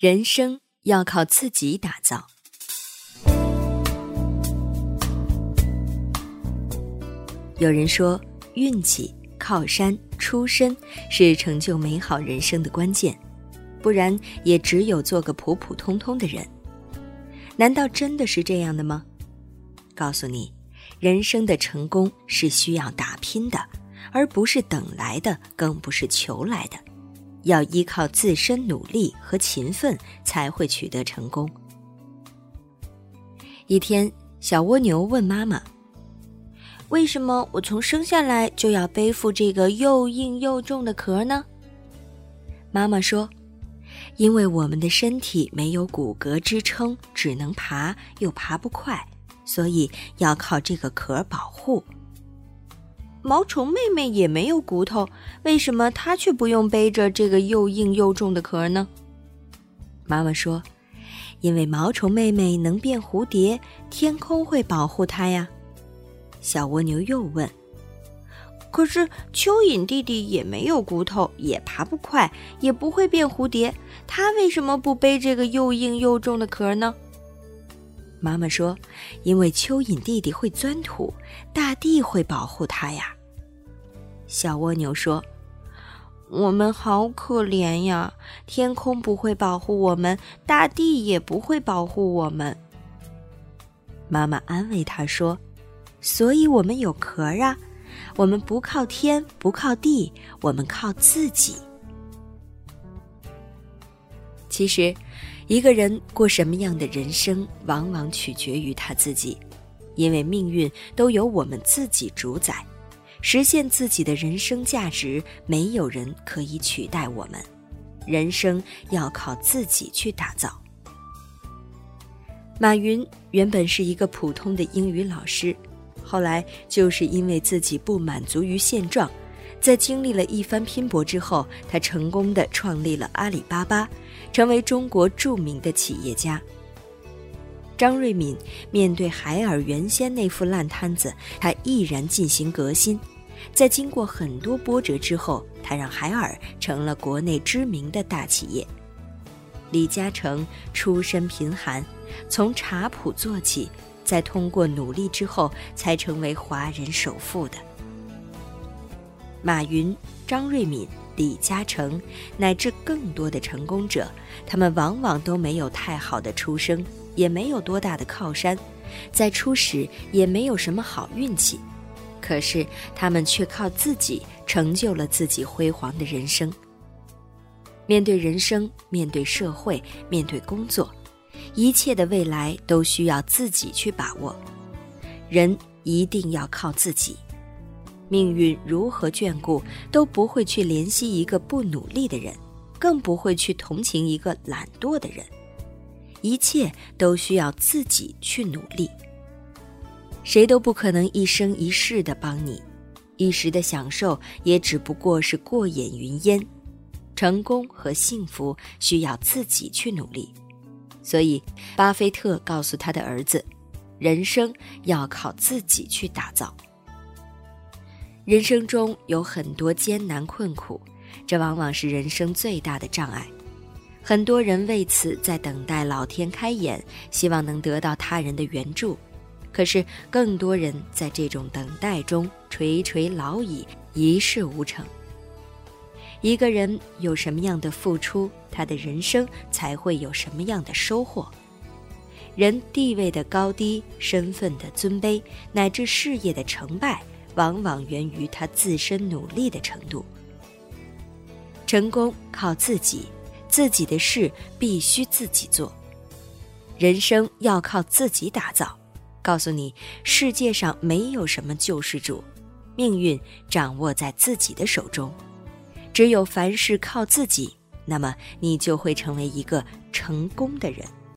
人生要靠自己打造。有人说，运气、靠山、出身是成就美好人生的关键，不然也只有做个普普通通的人。难道真的是这样的吗？告诉你，人生的成功是需要打拼的，而不是等来的，更不是求来的。要依靠自身努力和勤奋才会取得成功。一天，小蜗牛问妈妈，为什么我从生下来就要背负这个又硬又重的壳呢？妈妈说，因为我们的身体没有骨骼支撑，只能爬又爬不快，所以要靠这个壳保护。毛虫妹妹也没有骨头，为什么她却不用背着这个又硬又重的壳呢？妈妈说，因为毛虫妹妹能变蝴蝶，天空会保护她呀。小蜗牛又问，可是蚯蚓弟弟也没有骨头，也爬不快，也不会变蝴蝶，他为什么不背这个又硬又重的壳呢？妈妈说，因为蚯蚓弟弟会钻土，大地会保护他呀。小蜗牛说，我们好可怜呀，天空不会保护我们，大地也不会保护我们。妈妈安慰他说，所以我们有壳啊，我们不靠天，不靠地，我们靠自己。其实一个人过什么样的人生，往往取决于他自己，因为命运都由我们自己主宰。实现自己的人生价值，没有人可以取代我们。人生要靠自己去打造。马云原本是一个普通的英语老师，后来就是因为自己不满足于现状，在经历了一番拼搏之后，他成功地创立了阿里巴巴，成为中国著名的企业家。张瑞敏面对海尔原先那副烂摊子，他毅然进行革新，在经过很多波折之后，他让海尔成了国内知名的大企业。李嘉诚出身贫寒，从茶铺做起，在通过努力之后，才成为华人首富的。马云、张瑞敏、李嘉诚乃至更多的成功者，他们往往都没有太好的出生，也没有多大的靠山，在初始也没有什么好运气，可是他们却靠自己成就了自己辉煌的人生。面对人生，面对社会，面对工作，一切的未来都需要自己去把握。人一定要靠自己，命运如何眷顾，都不会去怜惜一个不努力的人，更不会去同情一个懒惰的人。一切都需要自己去努力。谁都不可能一生一世地帮你，一时的享受也只不过是过眼云烟。成功和幸福需要自己去努力。所以巴菲特告诉他的儿子，人生要靠自己去打造。人生中有很多艰难困苦，这往往是人生最大的障碍。很多人为此在等待老天开眼，希望能得到他人的援助，可是更多人在这种等待中垂垂老矣，一事无成。一个人有什么样的付出，他的人生才会有什么样的收获。人地位的高低，身份的尊卑，乃至事业的成败，往往源于他自身努力的程度。成功靠自己，自己的事必须自己做。人生要靠自己打造。告诉你，世界上没有什么救世主，命运掌握在自己的手中。只有凡事靠自己，那么你就会成为一个成功的人。